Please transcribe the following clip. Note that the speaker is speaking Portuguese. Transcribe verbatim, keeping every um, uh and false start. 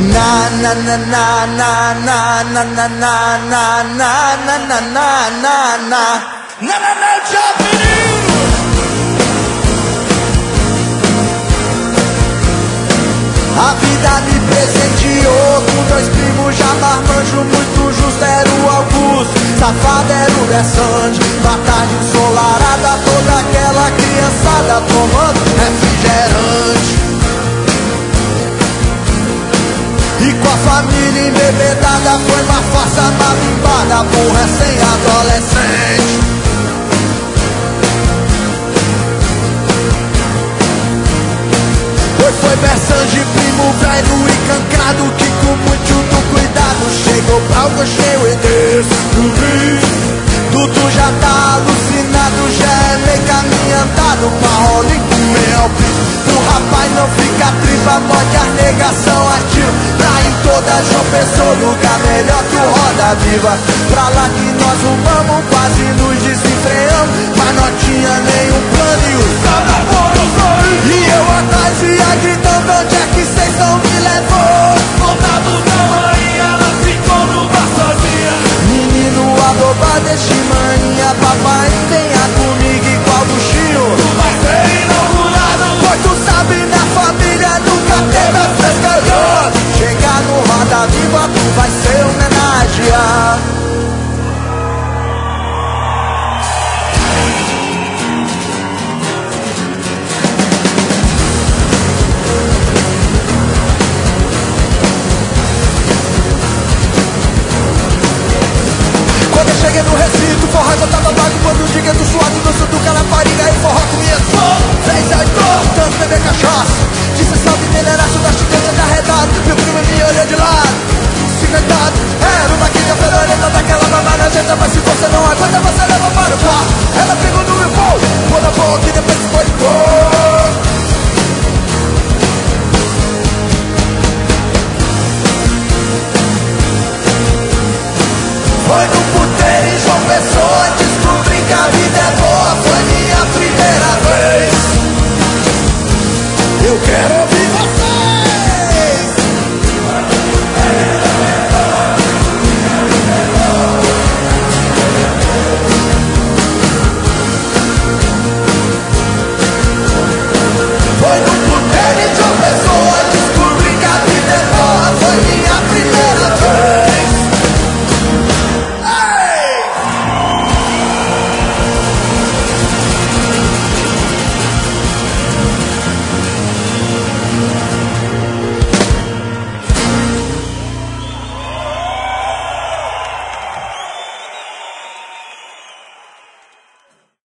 Na na na na na na na na na na na na na na na na na na Japanese. A vida me presenteou com dois primos já marmanjo, muito justo era o Augusto, safado era o Bessante. Na tarde ensolarada, toda aquela criançada tomando refrigerante. E com a família embebedada foi uma farsa mabimbada por recém-adolescente. Foi, foi Bersange, primo velho e cancado, que com muito cuidado chegou pra o cocheiro e desse. Tudo já tá alucinado, já é meio caminho andado pra rolinho com mel. Pro rapaz não fica tripa, bote a negação a tiro. Lá em toda João Pessoa, lugar melhor que o Roda Viva. Pra lá que nós rumamos, quase nos desenfreamos, mas não tinha nenhum plano e os caras foram dois. E eu atrás ia gritando, onde é que cês não me levou? Voltado da mãe, ela ficou no bar sozinha. Menino abobado, deixe mania, papai venha comigo igual buchinho. Tu vai ser inaugurado, pois tu sabe, na família nunca teve a fresca de ouro. Chegar no Roda Viva, tu vai ser homenageado. Quando eu cheguei no recinto, forró já tava vago. Quando o giga do suado, danço do Calapariga e forró comia som. Fez a dor, tanto beber cachaça. Disse salve, mineiraço da estudante arredado. Meu primo me olhou de lado, cimentado. Era uma quinta-feira, daquela mamada nojenta. Mas se você não aguenta,